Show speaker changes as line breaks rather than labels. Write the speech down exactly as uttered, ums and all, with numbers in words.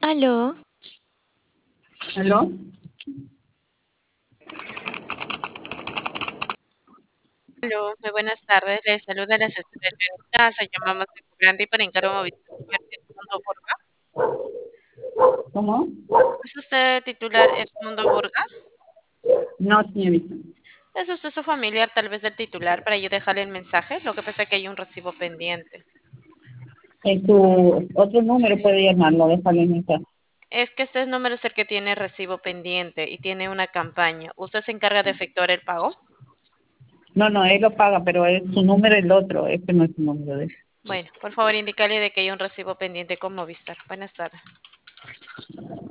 Aló,
¿Aló?
Aló, muy buenas tardes. Les saluda la asesora de casa. Llamamos de Cobrante para encargo móvil Edmundo Burga.
¿Cómo?
¿Es usted titular Edmundo Burga?
No, señorita.
¿Es usted su familiar, tal vez del titular, para yo dejarle el mensaje? Lo que pasa es que hay un recibo pendiente.
En su otro número puede llamarlo, déjale un mensaje.
Es que este número es el que tiene recibo pendiente y tiene una campaña. ¿Usted se encarga de efectuar el pago?
No, no, él lo paga, pero es su número el otro, este no es su número de él.
Bueno, por favor, indicarle de que hay un recibo pendiente con Movistar. Buenas tardes.